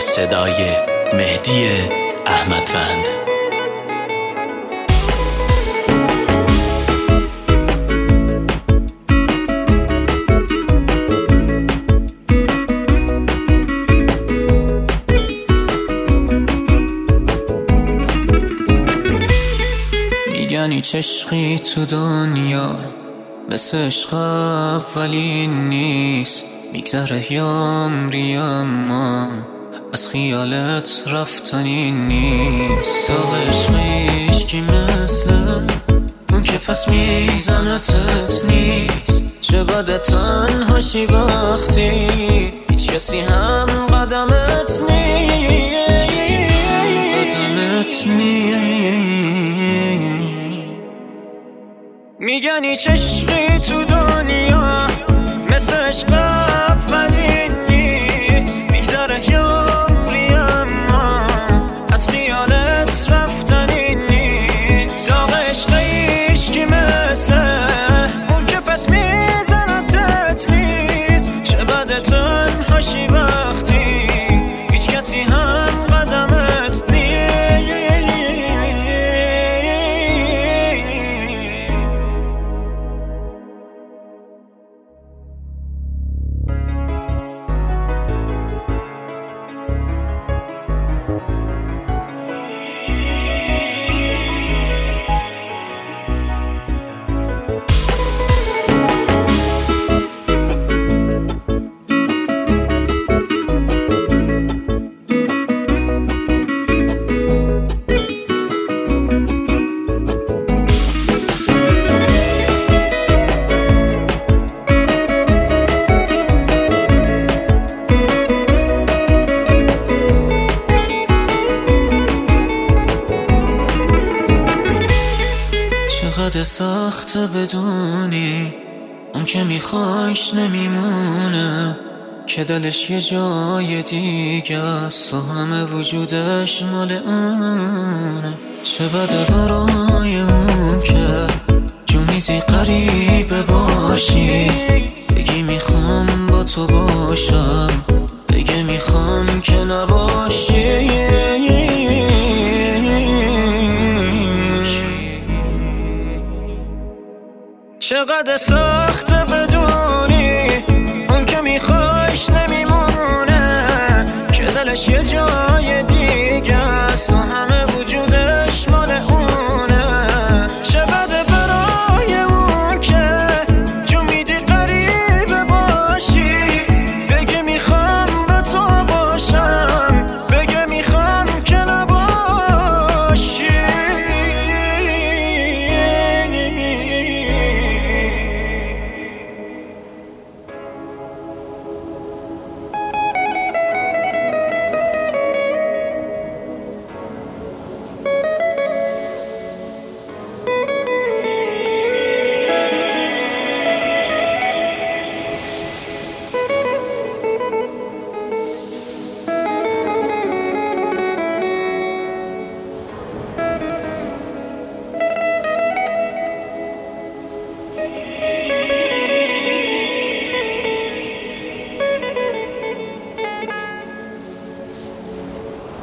صدای مهدی احمدوند. میگن هیچ عشقی تو دنیا مثل عشق اولین نیست، میگذره یامری اما از خیالت رفتنی نیست. تا عشقیش کی مثل اون که پس میزنتت نیست. چه بده تنهاشی وقتی هیچ کسی هم قدمت نیست. میگن هیچ عشقی تو دنیا مثل عشق اولین نیست، میگذره یامری اما از خیالت رفتنی نیست. داغ عشقیش کی مثل اون که پس میزنتت نیست. چه بده تنهاشی وقتی هیچ کسی هم قدمت نیست. چقدر سخته بدونی اون که میخوایش نمیمونه، که دلش یه جای دیگه است و همه وجودش مال اونه. چه بده برای اون که جونیدی قریبه باشی، بگی میخوام با تو باشم، بگی میخوام که نباشی. چقدر سخته بدونی اون که میخوایش نمیمونه، که دلش یه جای دیگه است و همه